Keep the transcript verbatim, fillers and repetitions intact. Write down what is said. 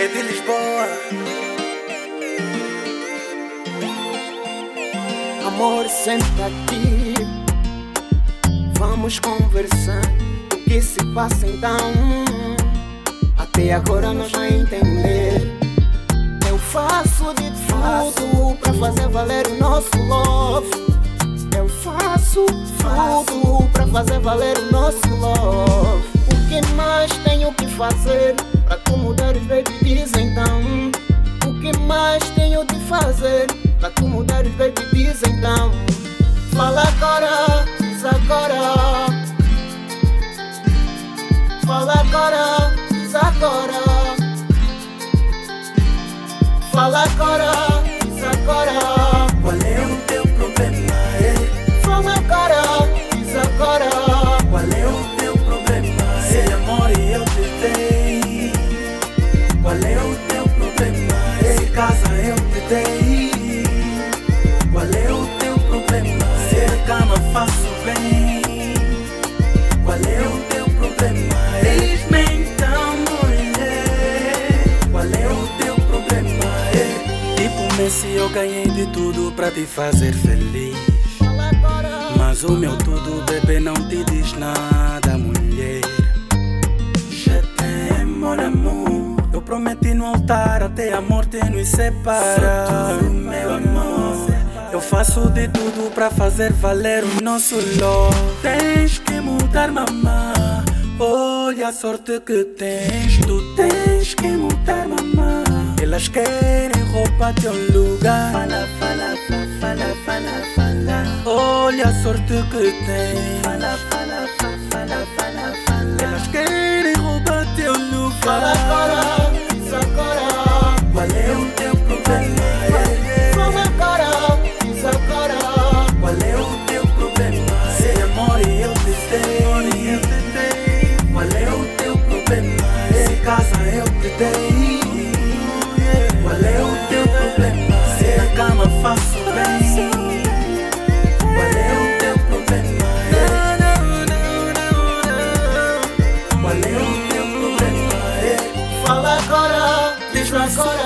é de Lisboa. Amor, senta aqui, vamos conversar. O que se passa então? Até agora nós não entender. Eu faço de tudo pra fazer valer o nosso love. Eu faço tudo pra fazer valer o nosso love. O que mais tenho que fazer pra tu mudares, baby, diz então. O que mais tenho de fazer pra tu mudares, baby, diz então. Fala agora, diz agora. Fala agora, diz agora. Fala agora, diz agora. Qual é o teu problema? É? Fala agora, diz agora. Qual é o teu problema? Se é amor e eu te dei. Qual é o teu problema? Se casa eu te dei. Qual é o teu problema? Se a cama faço bem. Qual é o teu problema? Diz-me então, mulher. Qual é o teu problema? Tipo Messi, eu ganhei de tudo pra te fazer feliz. Fala agora. Mas o meu tudo, bebê, não te diz nada, mulher. Je t'aime, mon amour. Eu prometi no altar até a morte nos separa. Sou tu, meu amor. Eu faço de tudo pra fazer valer o nosso love. Tens que mudar, mamã. Olha a sorte que tens. Tu tens que mudar, mamã. Elas querem roubar teu lugar. Fala, fala, fala, fala, fala, fala. Olha a sorte que tens. Fala, fala, fala, fala, fala, fala. Elas querem roubar teu lugar. Fala agora, diz agora. Qual é o teu problema? Fala agora, diz agora. Qual é o teu problema? Se amor e eu te dei. Qual é o teu problema? Se casa eu te dei. Qual é o teu problema? Se a cama faço bem. Qual é o teu problema? Qual é o teu problema? Fala agora, diz agora.